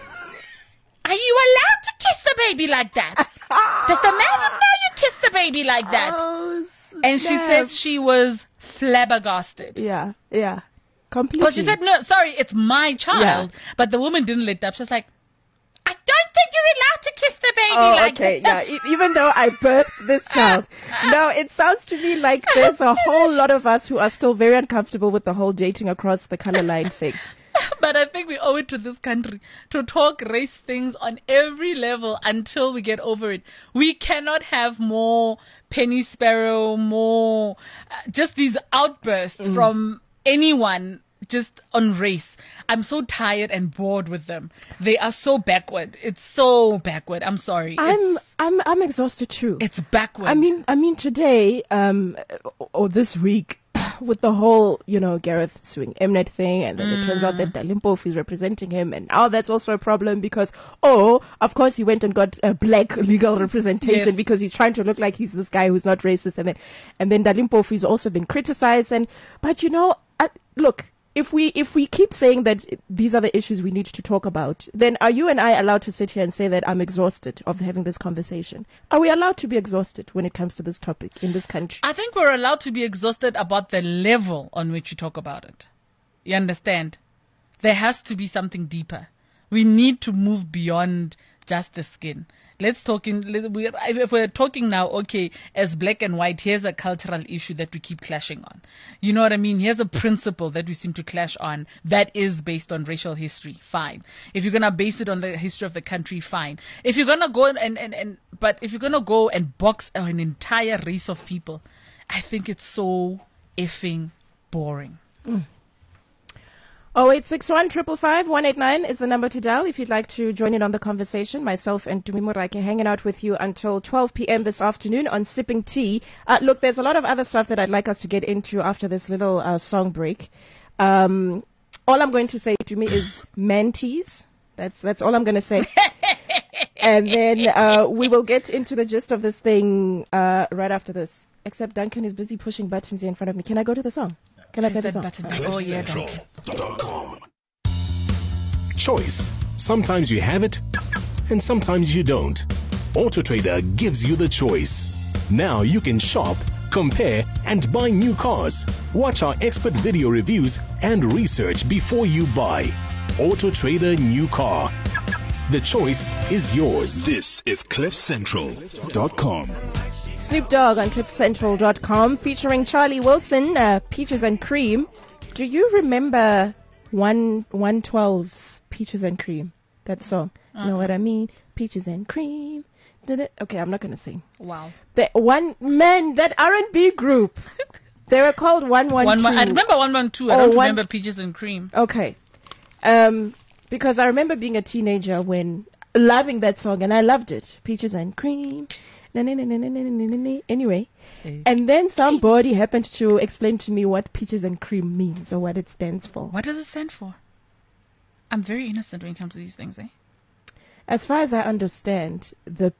[SPEAKER 4] are you allowed to kiss the baby like that? Does the madam know you kiss the baby like that?" And she said she was flabbergasted.
[SPEAKER 3] Yeah completely.
[SPEAKER 4] Because she said, "No, sorry, it's my child." But the woman didn't let up. She was like, "I don't think you're allowed to kiss the baby like that."
[SPEAKER 3] Yeah. Even though I birthed this child. No, it sounds to me like there's a whole lot of us who are still very uncomfortable with the whole dating across the color line thing.
[SPEAKER 4] But I think we owe it to this country to talk race things on every level until we get over it. We cannot have more Penny Sparrow, more just these outbursts from anyone just on race. I'm so tired and bored with them. They are so backward. It's so backward. I'm sorry.
[SPEAKER 3] I'm exhausted too.
[SPEAKER 4] It's backward.
[SPEAKER 3] I mean today, or this week, with the whole, Gareth suing Mnet thing, and then it turns out that Dalimpof is representing him, and now that's also a problem because, of course he went and got a black legal representation because he's trying to look like he's this guy who's not racist, and then Dalimpof has also been criticized, but look, if we keep saying that these are the issues we need to talk about, then are you and I allowed to sit here and say that I'm exhausted of having this conversation? Are we allowed to be exhausted when it comes to this topic in this country?
[SPEAKER 4] I think we're allowed to be exhausted about the level on which you talk about it. You understand? There has to be something deeper. We need to move beyond just the skin. Let's talk if we're talking now, okay, as black and white, here's a cultural issue that we keep clashing on. You know what I mean? Here's a principle that we seem to clash on that is based on racial history. Fine. If you're going to base it on the history of the country, fine. If you're going to go but if you're going to go and box an entire race of people, I think it's so effing boring.
[SPEAKER 3] 0861 555 189 is the number to dial if you'd like to join in on the conversation. Myself and Dumi Morake hanging out with you until 12 p.m. this afternoon on Sipping Tea. Look, there's a lot of other stuff that I'd like us to get into after this little song break. All I'm going to say, Dumi, is mantees. That's all I'm going to say. And then we will get into the gist of this thing right after this. Except Duncan is busy pushing buttons here in front of me. Can I go to the song? Can I play the song?
[SPEAKER 4] Oh, yeah, Duncan.
[SPEAKER 1] Choice. Sometimes you have it, and sometimes you don't. AutoTrader gives you the choice. Now you can shop, compare, and buy new cars. Watch our expert video reviews and research before you buy. AutoTrader New Car. The choice is yours.
[SPEAKER 2] This is CliffCentral.com.
[SPEAKER 3] Snoop Dogg on CliffCentral.com featuring Charlie Wilson, Peaches and Cream. Do you remember 112's Peaches and Cream? That song. Know what I mean? Peaches and Cream. Did it? Okay, I'm not going to sing.
[SPEAKER 4] Wow.
[SPEAKER 3] That R&B group. They were called 112.
[SPEAKER 4] I remember 112. I don't remember Peaches and Cream.
[SPEAKER 3] Okay. Because I remember being a teenager when loving that song, and I loved it. Peaches and Cream. Anyway, and then somebody happened to explain to me what Peaches and Cream means or what it stands for.
[SPEAKER 4] What does it stand for? I'm very innocent when it comes to these things, eh?
[SPEAKER 3] As far as I understand, the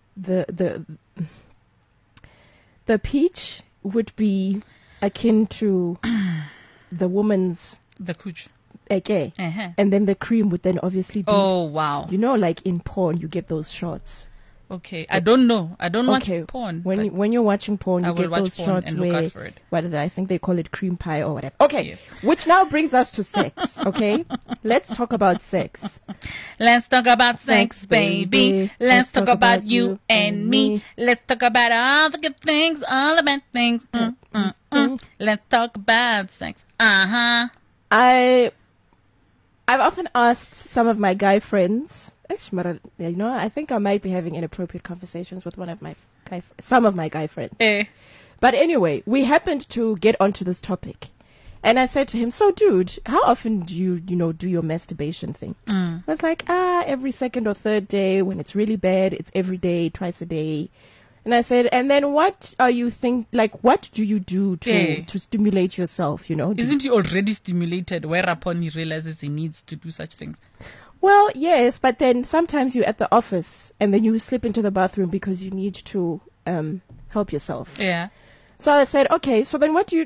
[SPEAKER 3] peach would be akin to the woman's
[SPEAKER 4] cooch.
[SPEAKER 3] Okay. And then the cream would then obviously be...
[SPEAKER 4] Oh, wow.
[SPEAKER 3] You know, like in porn, you get those shots.
[SPEAKER 4] Okay, I don't know. I don't watch
[SPEAKER 3] Okay,
[SPEAKER 4] porn.
[SPEAKER 3] when you're watching porn,
[SPEAKER 4] I
[SPEAKER 3] you
[SPEAKER 4] will
[SPEAKER 3] get
[SPEAKER 4] watch
[SPEAKER 3] those
[SPEAKER 4] porn
[SPEAKER 3] shots
[SPEAKER 4] and look
[SPEAKER 3] where,
[SPEAKER 4] out for it.
[SPEAKER 3] I think they call it cream pie or whatever. Okay,
[SPEAKER 4] Yes.
[SPEAKER 3] which now brings us to sex. Okay, let's talk about sex.
[SPEAKER 4] Let's talk about sex,
[SPEAKER 3] Sex,
[SPEAKER 4] baby.
[SPEAKER 3] baby.
[SPEAKER 4] Let's talk about you and me. Let's talk about all the good things, all the bad things. Let's talk about sex.
[SPEAKER 3] I've often asked some of my guy friends. I think I might be having inappropriate conversations with some of my guy friends. But anyway, we happened to get onto this topic. And I said to him, so dude, how often do you do your masturbation thing? I was like, every second or third day. When it's really bad, it's every day, twice a day. And I said, and then what do you do to stimulate yourself,
[SPEAKER 4] Isn't he already stimulated, whereupon he realizes he needs to do such things?
[SPEAKER 3] Well, yes, but then sometimes you're at the office and then you slip into the bathroom because you need to help yourself.
[SPEAKER 4] Yeah.
[SPEAKER 3] So I said, okay, so then what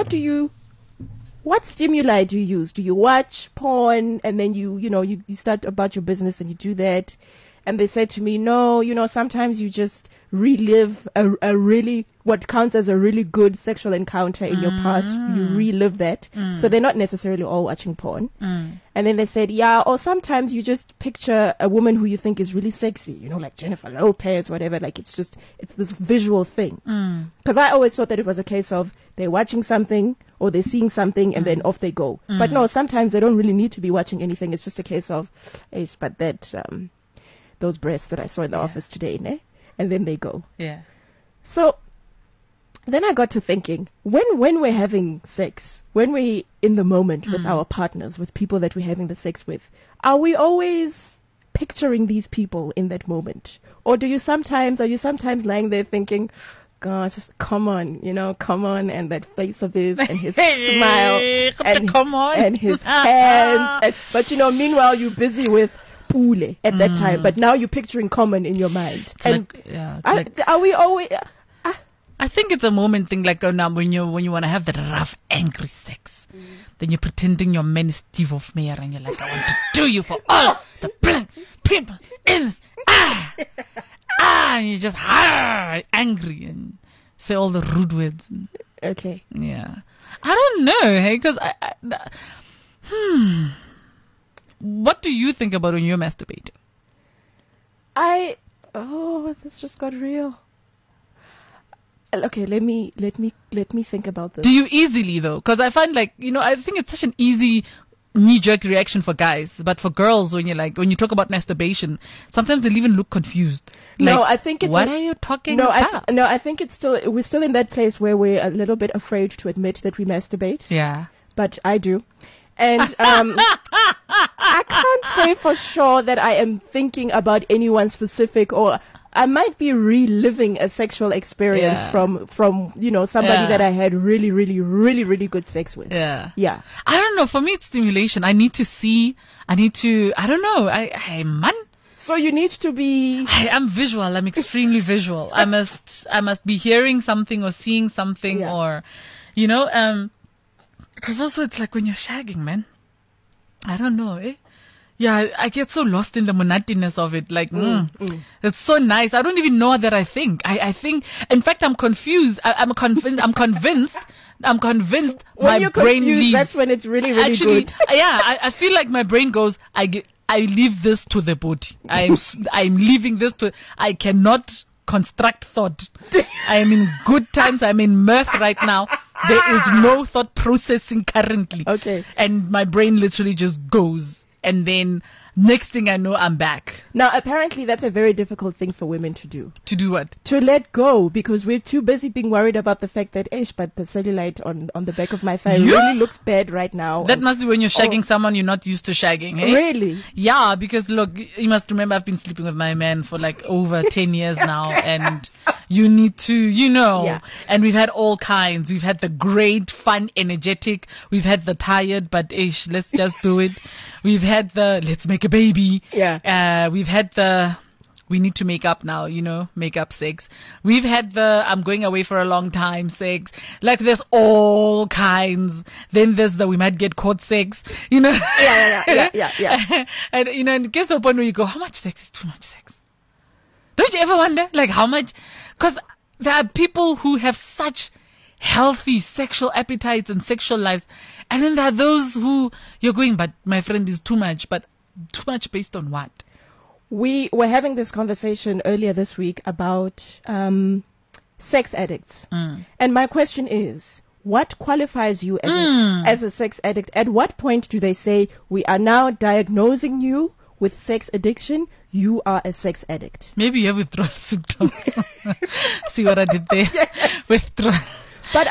[SPEAKER 3] stimuli do you use? Do you watch porn and then you start about your business and you do that? And they said to me, no, sometimes you just relive what counts as a really good sexual encounter in your past. You relive that. So they're not necessarily all watching porn. And then they said, yeah, or sometimes you just picture a woman who you think is really sexy, like Jennifer Lopez, whatever. Like it's this visual thing. Because I always thought that it was a case of they're watching something or they're seeing something and then off they go. But no, sometimes they don't really need to be watching anything. It's just a case of, but that, those breasts that I saw in the office today, ne? And then they go.
[SPEAKER 4] Yeah.
[SPEAKER 3] So then I got to thinking, when we're having sex, when we're in the moment with our partners, with people that we're having the sex with, are we always picturing these people in that moment? Or are you sometimes lying there thinking, gosh, just come on, and that face of his and his smile and his hands. But meanwhile you're busy with pule at that time, but now you're picturing common in your mind. Are we always?
[SPEAKER 4] I think it's a moment thing, like when you want to have that rough, angry sex, then you're pretending your man is Steve of Meyer, and you're like, I want to do you for all the blank people in this, and you're just angry and say all the rude words.
[SPEAKER 3] Okay.
[SPEAKER 4] Yeah, I don't know, hey, because What do you think about when you're masturbating?
[SPEAKER 3] This just got real. Okay, let me think about this.
[SPEAKER 4] Do you easily though? Because I find I think it's such an easy knee-jerk reaction for guys, but for girls, when you talk about masturbation, sometimes they'll even look confused.
[SPEAKER 3] No, I think it's
[SPEAKER 4] what are you talking about?
[SPEAKER 3] I think we're still in that place where we're a little bit afraid to admit that we masturbate.
[SPEAKER 4] Yeah,
[SPEAKER 3] but I do. And I can't say for sure that I am thinking about anyone specific, or I might be reliving a sexual experience from somebody that I had really, really, really, really good sex with.
[SPEAKER 4] Yeah.
[SPEAKER 3] Yeah.
[SPEAKER 4] I don't know. For me, it's stimulation. I need to see. I don't know. Man.
[SPEAKER 3] So you need to be.
[SPEAKER 4] I'm visual. I'm extremely visual. I must be hearing something or seeing something or, because also it's like when you're shagging, man. I don't know, eh? Yeah, I get so lost in the monotonous of it. Like, it's so nice. I don't even know what that I think. I think, in fact, I'm confused. I'm convinced
[SPEAKER 3] when
[SPEAKER 4] my
[SPEAKER 3] you're
[SPEAKER 4] brain
[SPEAKER 3] confused,
[SPEAKER 4] leaves.
[SPEAKER 3] that's when it's really, really
[SPEAKER 4] Actually,
[SPEAKER 3] good.
[SPEAKER 4] I feel like my brain goes, I leave this to the body. I'm leaving this to, I cannot construct thought. I am in good times. I'm in mirth right now. There is no thought processing currently.
[SPEAKER 3] Okay.
[SPEAKER 4] And my brain literally just goes. And then next thing I know, I'm back.
[SPEAKER 3] Now, apparently that's a very difficult thing for women to do.
[SPEAKER 4] To do what?
[SPEAKER 3] To let go, because we're too busy being worried about the fact that, but the cellulite on the back of my thigh really looks bad right now.
[SPEAKER 4] That must be when you're shagging someone you're not used to shagging, eh?
[SPEAKER 3] Really?
[SPEAKER 4] Yeah, because look, you must remember I've been sleeping with my man for like over 10 years now, and you need to, and we've had all kinds. We've had the great, fun, energetic. We've had the tired, but let's just do it. We've had the, let's make a baby.
[SPEAKER 3] Yeah.
[SPEAKER 4] We've had the, we need to make up now, make up sex. We've had the, I'm going away for a long time sex. Like there's all kinds. Then there's the, we might get caught sex,
[SPEAKER 3] Yeah.
[SPEAKER 4] And, in case of one where you go, how much sex is too much sex? Don't you ever wonder, like, how much? Because there are people who have such healthy sexual appetites and sexual lives, and then there are those who you're going, but my friend is too much. But too much based on what?
[SPEAKER 3] We were having this conversation earlier this week about sex addicts. And my question is, what qualifies you as a sex addict? At what point do they say, we are now diagnosing you with sex addiction? You are a sex addict.
[SPEAKER 4] Maybe you have withdrawal symptoms. See what I did there? Yes. Withdrawal.
[SPEAKER 3] But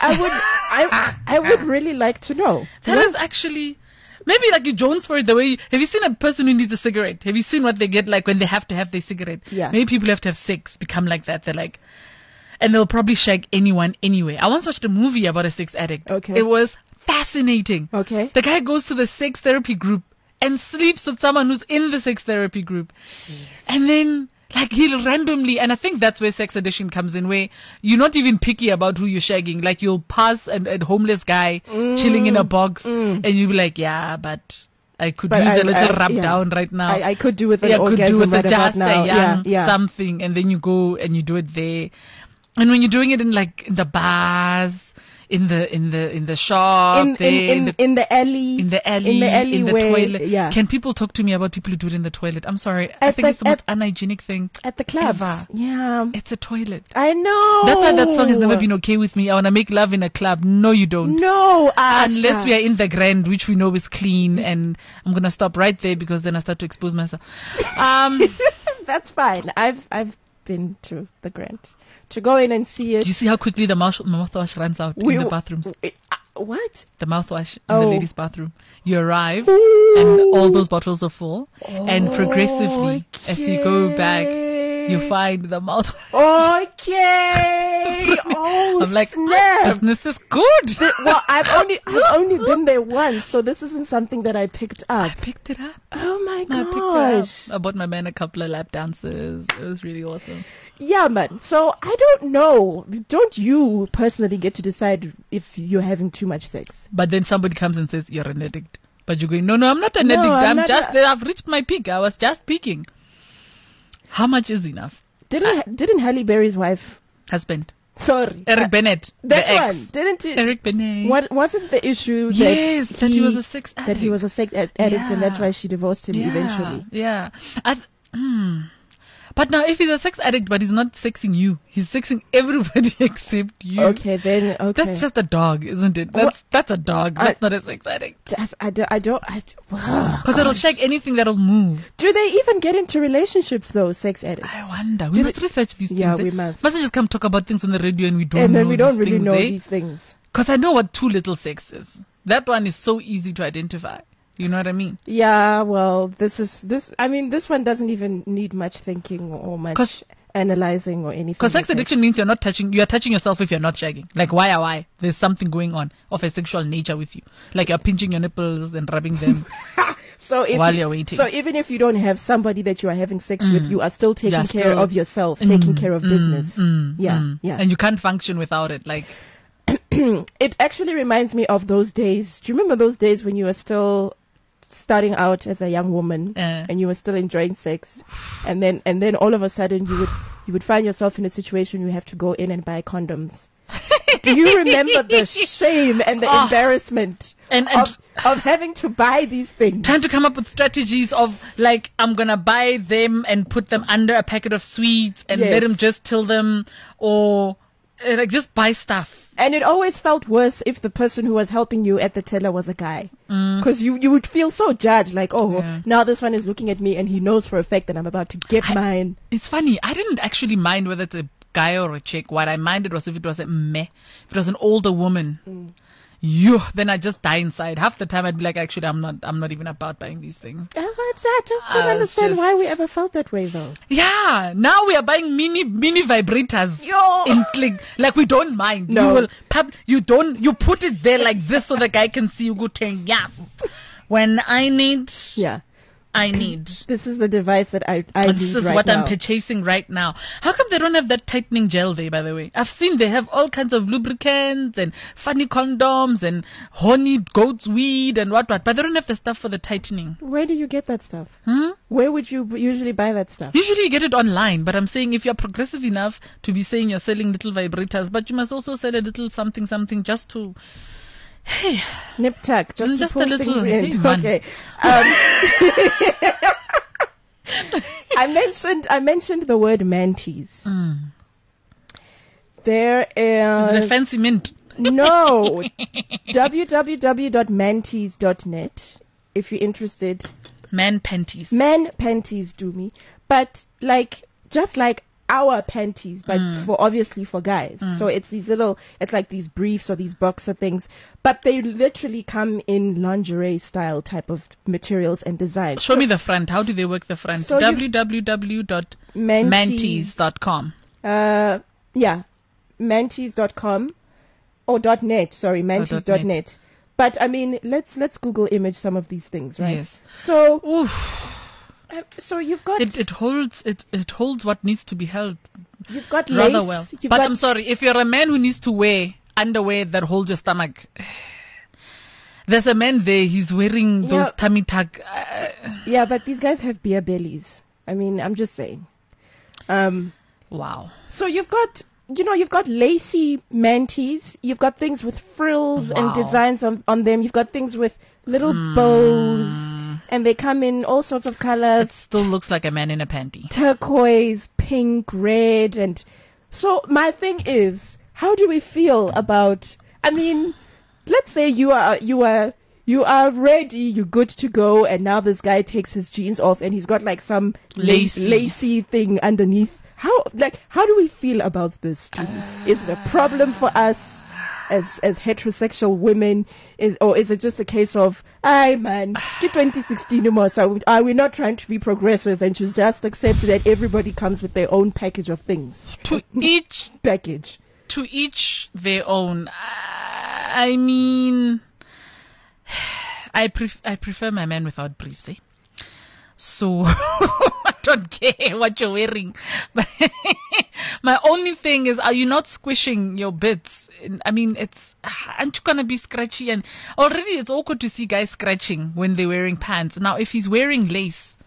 [SPEAKER 3] I would really like to know.
[SPEAKER 4] That is actually... Maybe like you Jones for it the way have you seen a person who needs a cigarette? Have you seen what they get like when they have to have their cigarette?
[SPEAKER 3] Yeah.
[SPEAKER 4] Maybe people have to have sex, become like that. They're like, and they'll probably shag anyone anyway. I once watched a movie about a sex addict.
[SPEAKER 3] Okay.
[SPEAKER 4] It was fascinating.
[SPEAKER 3] Okay.
[SPEAKER 4] The guy goes to the sex therapy group and sleeps with someone who's in the sex therapy group. Jeez. And then like he'll randomly, and I think that's where sex addiction comes in, where you're not even picky about who you're shagging. Like you'll pass a homeless guy chilling in a box and you'll be like, yeah, but I could use a little rub down right now.
[SPEAKER 3] I could do with an orgasm right about now.
[SPEAKER 4] Something, and then you go and you do it there. And when you're doing it in the bars, in the shop,
[SPEAKER 3] in the alley,
[SPEAKER 4] in the toilet.
[SPEAKER 3] Yeah.
[SPEAKER 4] Can people talk to me about people who do it in the toilet? I'm sorry. I think it's the most unhygienic thing
[SPEAKER 3] at the clubs.
[SPEAKER 4] Ever.
[SPEAKER 3] Yeah,
[SPEAKER 4] it's a toilet.
[SPEAKER 3] I know.
[SPEAKER 4] That's why that song has never been okay with me. I want to make love in a club. No, you don't.
[SPEAKER 3] No, Asha.
[SPEAKER 4] Unless we are in the Grand, which we know is clean, and I'm gonna stop right there because then I start to expose myself.
[SPEAKER 3] That's fine. I've been to the Grand. To go in and see it.
[SPEAKER 4] Do you see how quickly the mouthwash runs out in the bathrooms?
[SPEAKER 3] What?
[SPEAKER 4] The mouthwash in the ladies' bathroom. You arrive and all those bottles are full. And progressively, as you go back, you find the mouthwash.
[SPEAKER 3] Okay.
[SPEAKER 4] I'm like,
[SPEAKER 3] snap.
[SPEAKER 4] Business is good.
[SPEAKER 3] Well, I've only been there once, so this isn't something that I picked up.
[SPEAKER 4] I picked it up.
[SPEAKER 3] Oh my gosh.
[SPEAKER 4] I picked it up. I bought my man a couple of lap dances. It was really awesome.
[SPEAKER 3] Yeah, man. So I don't know. Don't you personally get to decide if you're having too much sex?
[SPEAKER 4] But then somebody comes and says you're an addict. But you're going, no, I'm not an addict. I've reached my peak. I was just peaking. How much is enough?
[SPEAKER 3] Didn't Halle Berry's wife
[SPEAKER 4] husband?
[SPEAKER 3] Sorry,
[SPEAKER 4] Eric Bennett.
[SPEAKER 3] That
[SPEAKER 4] the ex.
[SPEAKER 3] one didn't it?
[SPEAKER 4] Eric Bennett.
[SPEAKER 3] What wasn't the issue?
[SPEAKER 4] That he was a sex addict.
[SPEAKER 3] That he was a sex addict, and that's why she divorced him eventually.
[SPEAKER 4] Yeah. But now, if he's a sex addict, but he's not sexing you, he's sexing everybody except you.
[SPEAKER 3] Okay, then okay.
[SPEAKER 4] That's just a dog, isn't it? That's a dog. That's not a sex addict. Because it'll shake anything that'll move.
[SPEAKER 3] Do they even get into relationships though, sex addicts?
[SPEAKER 4] I wonder. We must research these things.
[SPEAKER 3] Yeah, we must.
[SPEAKER 4] Mustn't just come talk about things on the radio and we don't.
[SPEAKER 3] And
[SPEAKER 4] then
[SPEAKER 3] we don't really know these things.
[SPEAKER 4] Because I know what too little sex is. That one is so easy to identify. You know what I mean?
[SPEAKER 3] Yeah, well, this one doesn't even need much thinking or much analyzing or anything.
[SPEAKER 4] Because sex addiction means you are touching yourself if you're not shagging. Like, why? There's something going on of a sexual nature with you. Like, you're pinching your nipples and rubbing them while you're waiting.
[SPEAKER 3] So even if you don't have somebody that you are having sex with, you are still taking care of yourself, taking care of business. Yeah.
[SPEAKER 4] And you can't function without it. Like,
[SPEAKER 3] it actually reminds me of those days. Do you remember those days when you were still starting out as a young woman and you were still enjoying sex, and then all of a sudden you would find yourself in a situation you have to go in and buy condoms? Do you remember the shame and the embarrassment of having to buy these things?
[SPEAKER 4] Trying to come up with strategies of like, I'm gonna buy them and put them under a packet of sweets and let them just till them, or like just buy stuff.
[SPEAKER 3] And it always felt worse if the person who was helping you at the teller was a guy. Because you would feel so judged, like, now this one is looking at me and he knows for a fact that I'm about to get mine.
[SPEAKER 4] It's funny. I didn't actually mind whether it's a guy or a chick. What I minded was if it was if it was an older woman. Then I just die inside. Half the time I'd be like, actually, I'm not even about buying these things.
[SPEAKER 3] I just don't understand why we ever felt that way, though.
[SPEAKER 4] Yeah, now we are buying mini vibrators. In click, like we don't mind.
[SPEAKER 3] No,
[SPEAKER 4] you put it there like this so the guy can see you go 10 yes. When I need, I need.
[SPEAKER 3] This is the device that I need
[SPEAKER 4] This is
[SPEAKER 3] right
[SPEAKER 4] what
[SPEAKER 3] now.
[SPEAKER 4] I'm purchasing right now. How come they don't have that tightening gel there, by the way? I've seen they have all kinds of lubricants and funny condoms and honey goat's weed and what, but they don't have the stuff for the tightening.
[SPEAKER 3] Where do you get that stuff?
[SPEAKER 4] Hmm?
[SPEAKER 3] Where would you usually buy that stuff?
[SPEAKER 4] Usually you get it online, but I'm saying if you're progressive enough to be saying you're selling little vibrators, but you must also sell a little something just to, hey,
[SPEAKER 3] Nip tuck, just to
[SPEAKER 4] a
[SPEAKER 3] pull
[SPEAKER 4] little.
[SPEAKER 3] things in.
[SPEAKER 4] Hey, man.
[SPEAKER 3] Okay. I mentioned the word mantis. There
[SPEAKER 4] Is it a
[SPEAKER 3] is
[SPEAKER 4] fancy mint?
[SPEAKER 3] no www.mantis.net if you're interested.
[SPEAKER 4] Man panties.
[SPEAKER 3] Men panties do me, but just like our panties, but obviously for guys. So it's like these briefs or these boxer things, but they literally come in lingerie style type of materials and designs.
[SPEAKER 4] Show me the front. How do they work the front?
[SPEAKER 3] So
[SPEAKER 4] www.mantis.com.
[SPEAKER 3] Yeah, mantis.com or .net. Sorry, mantis.net. But I mean, let's Google image some of these things, right?
[SPEAKER 4] Yes.
[SPEAKER 3] So,
[SPEAKER 4] Oof.
[SPEAKER 3] so you've got
[SPEAKER 4] It holds what needs to be held
[SPEAKER 3] you've got
[SPEAKER 4] rather
[SPEAKER 3] lace,
[SPEAKER 4] well.
[SPEAKER 3] you've
[SPEAKER 4] But
[SPEAKER 3] got-
[SPEAKER 4] I'm sorry, if you're a man who needs to wear underwear that holds your stomach, there's a man there. He's wearing those
[SPEAKER 3] Yeah.
[SPEAKER 4] tummy tuck.
[SPEAKER 3] Yeah, but these guys have beer bellies. I mean, I'm just saying.
[SPEAKER 4] Wow.
[SPEAKER 3] So you've got lacy mantis. You've got things with frills and
[SPEAKER 4] Wow.
[SPEAKER 3] designs on them. You've got things with little bows, and they come in all sorts of colors.
[SPEAKER 4] Still looks like a man in a panty.
[SPEAKER 3] Turquoise, pink, red, and so my thing is, how do we feel about? I mean, let's say you are ready, you're good to go, and now this guy takes his jeans off and he's got like some lacy thing underneath. How do we feel about this? Is it a problem for us as heterosexual women, or is it just a case of, man, get 2016 no more, so are we not trying to be progressive and just accept that everybody comes with their own package of things?
[SPEAKER 4] To each their own. I mean, I prefer my man without briefs, eh? So I don't care what you're wearing. But my only thing is, are you not squishing your bits? I mean, aren't you gonna be scratchy? And already it's awkward to see guys scratching when they're wearing pants. Now, if he's wearing lace,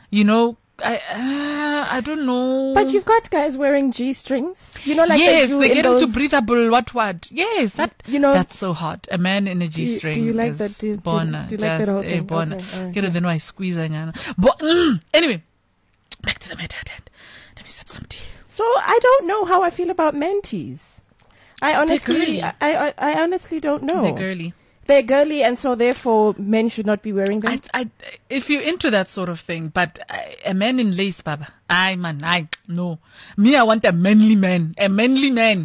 [SPEAKER 4] I don't know.
[SPEAKER 3] But you've got guys wearing G-strings.
[SPEAKER 4] Yes,
[SPEAKER 3] they
[SPEAKER 4] get into breathable what. Yes, that's so hot. A man in a G-string.
[SPEAKER 3] Do you like
[SPEAKER 4] is
[SPEAKER 3] that? Do you
[SPEAKER 4] bona,
[SPEAKER 3] like that whole
[SPEAKER 4] just
[SPEAKER 3] thing?
[SPEAKER 4] a bona.
[SPEAKER 3] Okay, all right,
[SPEAKER 4] Get it, then why squeeze anyana. But anyway, back to the matter at hand. Let me sip some tea.
[SPEAKER 3] So I don't know how I feel about mantis. I honestly don't know.
[SPEAKER 4] They're girly.
[SPEAKER 3] They're girly, and so therefore men should not be wearing them.
[SPEAKER 4] If you're into that sort of thing, but a man in lace, Baba, no. Me, I want a manly man, a man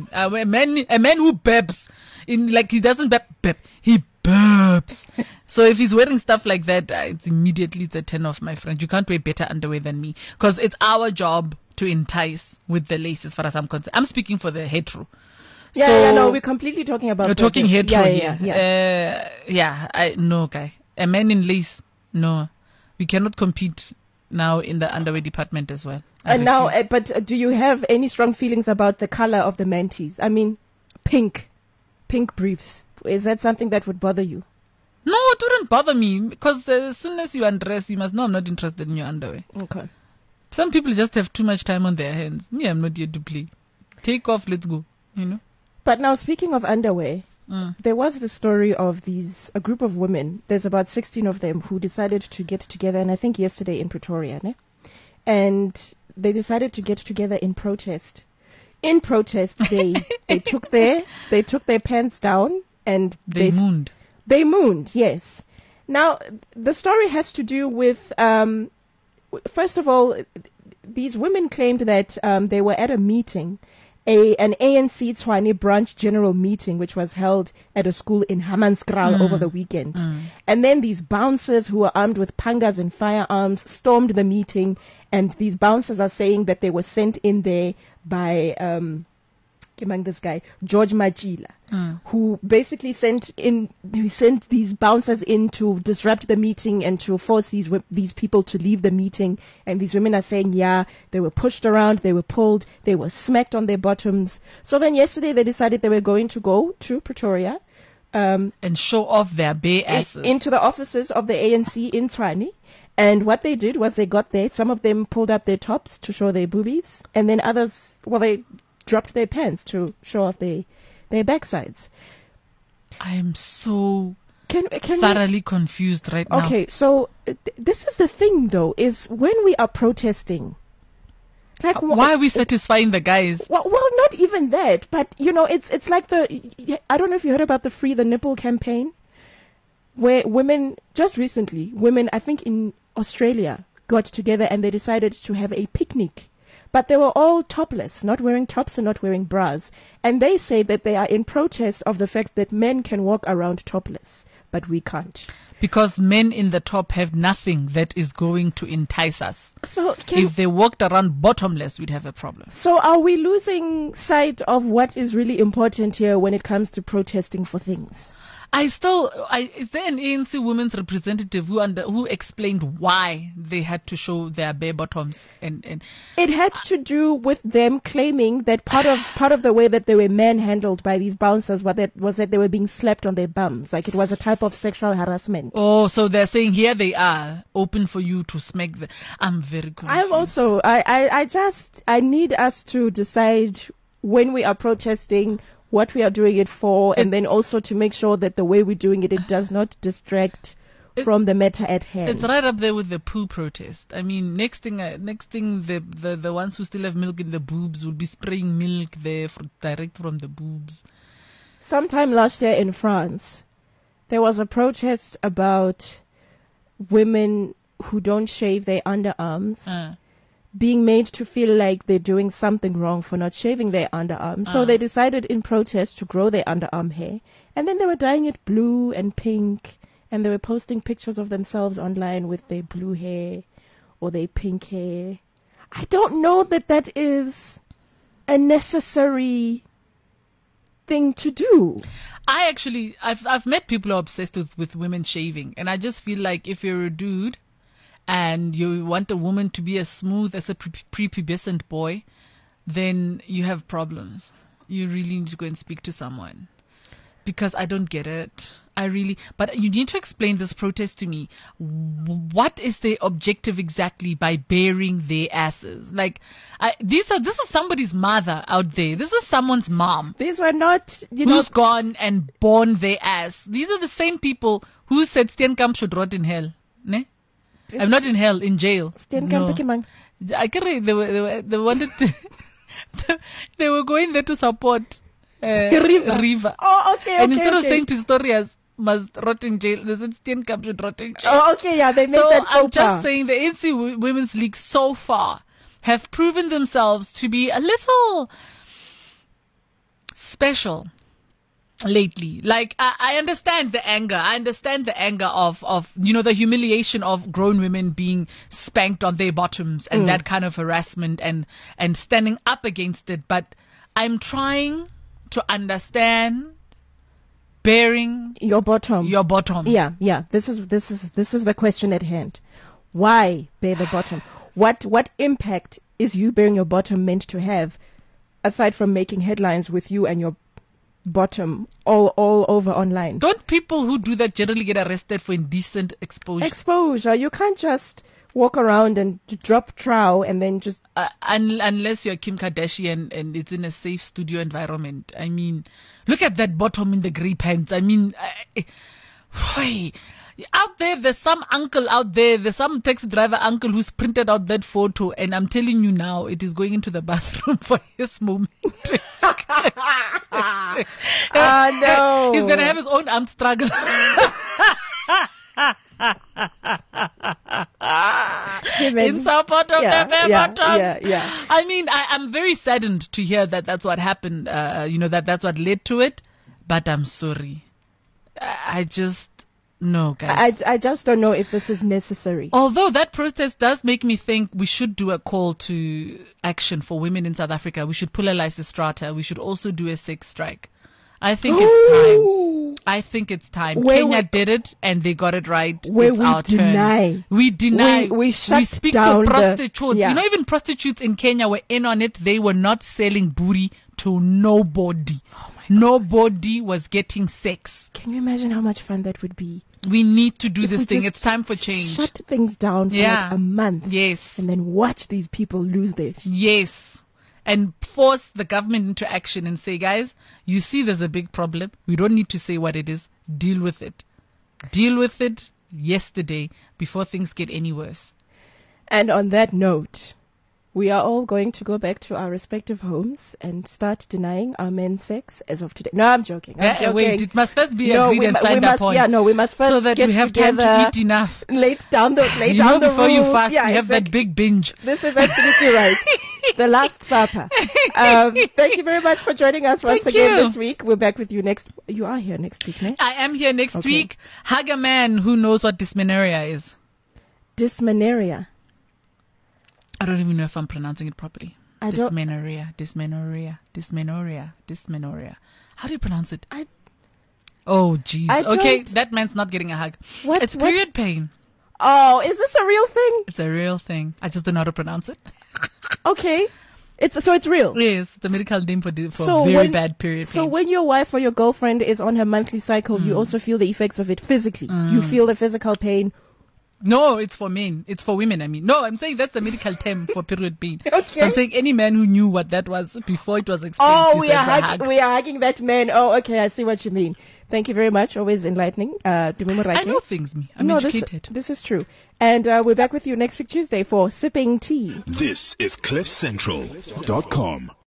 [SPEAKER 4] who burps, he doesn't burp, he burps. So if he's wearing stuff like that, it's a 10 off, my friend. You can't wear better underwear than me, because it's our job to entice with the lace, as far as I'm concerned. I'm speaking for the hetero.
[SPEAKER 3] No, we're completely talking about.
[SPEAKER 4] We're talking hetero here.
[SPEAKER 3] Yeah.
[SPEAKER 4] Guy. A man in lace, no. We cannot compete now in the underwear department as well.
[SPEAKER 3] But do you have any strong feelings about the color of the mantis? I mean, pink briefs. Is that something that would bother you?
[SPEAKER 4] No, it wouldn't bother me, because as soon as you undress, you must know I'm not interested in your underwear.
[SPEAKER 3] Okay.
[SPEAKER 4] Some people just have too much time on their hands. Me, I'm not here to play. Take off, let's go.
[SPEAKER 3] But now, speaking of underwear, there was the story of a group of women. There's about 16 of them who decided to get together, and I think yesterday in Pretoria, ne? And they decided to get together in protest. In protest, they took their pants down and
[SPEAKER 4] they mooned.
[SPEAKER 3] They mooned, yes. Now, the story has to do with, first of all, these women claimed that they were at a meeting, an ANC Tshwane branch general meeting, which was held at a school in Hammanskraal over the weekend. And then these bouncers who were armed with pangas and firearms stormed the meeting, and these bouncers are saying that they were sent in there by among this guy, George Machila, who basically sent these bouncers in to disrupt the meeting and to force these people to leave the meeting. And these women are saying, yeah, they were pushed around, they were pulled, they were smacked on their bottoms. So then yesterday they decided they were going to go to Pretoria,
[SPEAKER 4] and show off their bare asses
[SPEAKER 3] into the offices of the ANC in Tshwane. And what they did was they got there, some of them pulled up their tops to show their boobies, and then others, they dropped their pants to show off their backsides.
[SPEAKER 4] I am so thoroughly confused right now.
[SPEAKER 3] Okay, so this is the thing, though, is when we are protesting, like,
[SPEAKER 4] why are we satisfying the guys?
[SPEAKER 3] Well, not even that, but it's like I don't know if you heard about the Free the Nipple campaign, where women, I think in Australia, got together and they decided to have a picnic. But they were all topless, not wearing tops and not wearing bras. And they say that they are in protest of the fact that men can walk around topless, but we can't.
[SPEAKER 4] Because men in the top have nothing that is going to entice us.
[SPEAKER 3] So
[SPEAKER 4] if they walked around bottomless, we'd have a problem.
[SPEAKER 3] So are we losing sight of what is really important here when it comes to protesting for things?
[SPEAKER 4] Is there an ANC women's representative who explained why they had to show their bare bottoms? And
[SPEAKER 3] it had to do with them claiming that part of the way that they were manhandled by these bouncers was that they were being slapped on their bums, like it was a type of sexual harassment.
[SPEAKER 4] Oh, so they're saying here they are open for you to smack them. I'm very confused.
[SPEAKER 3] I'm also I need us to decide when we are protesting what we are doing it for, and then also to make sure that the way we're doing it does not distract from the matter at hand.
[SPEAKER 4] It's right up there with the poo protest. I mean, next thing, the ones who still have milk in the boobs will be spraying milk there direct from the boobs.
[SPEAKER 3] Sometime last year in France, there was a protest about women who don't shave their underarms being made to feel like they're doing something wrong for not shaving their underarms. So they decided in protest to grow their underarm hair. And then they were dyeing it blue and pink. And they were posting pictures of themselves online with their blue hair or their pink hair. I don't know that is a necessary thing to do.
[SPEAKER 4] I've met people who are obsessed with women shaving. And I just feel like if you're a dude and you want a woman to be as smooth as a prepubescent boy, then you have problems. You really need to go and speak to someone. Because I don't get it. But you need to explain this protest to me. What is their objective exactly by baring their asses? Like, this is somebody's mother out there. This is someone's mom.
[SPEAKER 3] These were not,
[SPEAKER 4] who's gone and born their ass. These are the same people who said Steenkamp should rot in hell. Ne? I'm not in hell, in jail. No. I can they wanted to they were going there to support Riva.
[SPEAKER 3] Oh, okay.
[SPEAKER 4] And instead of saying Pistorius must rot in jail, they said Steenkamp should rot in jail.
[SPEAKER 3] Oh, okay, yeah, they made
[SPEAKER 4] so
[SPEAKER 3] that so
[SPEAKER 4] I'm just saying the ANC Women's League so far have proven themselves to be a little special lately. Like, I understand the anger. I understand the anger of the humiliation of grown women being spanked on their bottoms and that kind of harassment and standing up against it. But I'm trying to understand bearing
[SPEAKER 3] your bottom. Yeah. This is the question at hand. Why bear the bottom? What impact is you bearing your bottom meant to have, aside from making headlines with you and your bottom all over online?
[SPEAKER 4] Don't people who do that generally get arrested for indecent exposure?
[SPEAKER 3] You can't just walk around and drop trow and then just
[SPEAKER 4] unless you're Kim Kardashian and it's in a safe studio environment. I mean, look at that bottom in the grey pants. I mean, out there's some uncle out there's some taxi driver uncle who's printed out that photo, and I'm telling you now, it is going into the bathroom for his moment.
[SPEAKER 3] No.
[SPEAKER 4] He's going to have his own armed struggle. In support of the bare bottom.
[SPEAKER 3] Yeah.
[SPEAKER 4] I mean, I'm very saddened to hear that that's what happened, that's what led to it, but I'm sorry. No, guys.
[SPEAKER 3] I just don't know if this is necessary.
[SPEAKER 4] Although that protest does make me think we should do a call to action for women in South Africa. We should pull a Lysistrata. We should also do a sex strike. I think it's time. I think it's time. Kenya did it and they got it right. It's our turn. We deny.
[SPEAKER 3] We
[SPEAKER 4] speak
[SPEAKER 3] down
[SPEAKER 4] to prostitutes.
[SPEAKER 3] yeah.
[SPEAKER 4] You know, even prostitutes in Kenya were in on it. They were not selling booty to nobody.
[SPEAKER 3] Oh my God.
[SPEAKER 4] Nobody was getting sex.
[SPEAKER 3] Can you imagine how much fun that would be?
[SPEAKER 4] We need to do
[SPEAKER 3] If
[SPEAKER 4] this
[SPEAKER 3] we
[SPEAKER 4] thing.
[SPEAKER 3] just
[SPEAKER 4] It's time for change.
[SPEAKER 3] Shut things down for like a month.
[SPEAKER 4] Yes.
[SPEAKER 3] And then watch these people lose their
[SPEAKER 4] Yes. And force the government into action and say, guys, you see there's a big problem. We don't need to say what it is. Deal with it. Deal with it yesterday before things get any worse.
[SPEAKER 3] And on that note, we are all going to go back to our respective homes and start denying our men sex as of today. No, I'm joking.
[SPEAKER 4] Wait, it must first be agreed and signed upon.
[SPEAKER 3] Yeah, no, we must first
[SPEAKER 4] so that
[SPEAKER 3] get
[SPEAKER 4] we have
[SPEAKER 3] together,
[SPEAKER 4] time to eat enough.
[SPEAKER 3] Lay down the
[SPEAKER 4] before you
[SPEAKER 3] rules.
[SPEAKER 4] fast,
[SPEAKER 3] Yeah,
[SPEAKER 4] you have that big binge.
[SPEAKER 3] This is absolutely right. The Last Supper. Thank you very much for joining us once again this week. We're back with you next. You are here next week, right?
[SPEAKER 4] I am here next week. Hug a man who knows what dysmenorrhea is.
[SPEAKER 3] Dysmenorrhea.
[SPEAKER 4] I don't even know if I'm pronouncing it properly.
[SPEAKER 3] Dysmenorrhea.
[SPEAKER 4] How do you pronounce it? Oh, jeez. Okay, that man's not getting a hug. It's period pain.
[SPEAKER 3] Oh, is this a real thing?
[SPEAKER 4] It's a real thing. I just don't know how to pronounce it.
[SPEAKER 3] Okay. It's real.
[SPEAKER 4] Yes, the medical name for very bad period pain.
[SPEAKER 3] So when your wife or your girlfriend is on her monthly cycle, you also feel the effects of it physically. You feel the physical pain.
[SPEAKER 4] No, it's for men. It's for women, I mean. No, I'm saying that's the medical term for period pain.
[SPEAKER 3] Okay.
[SPEAKER 4] So I'm saying any man who knew what that was before it was explained.
[SPEAKER 3] We are hugging that man. Oh, okay, I see what you mean. Thank you very much. Always enlightening.
[SPEAKER 4] I know things, me. I'm educated.
[SPEAKER 3] This is true. And we're back with you next week Tuesday for Sipping Tea.
[SPEAKER 1] This is CliffCentral.com.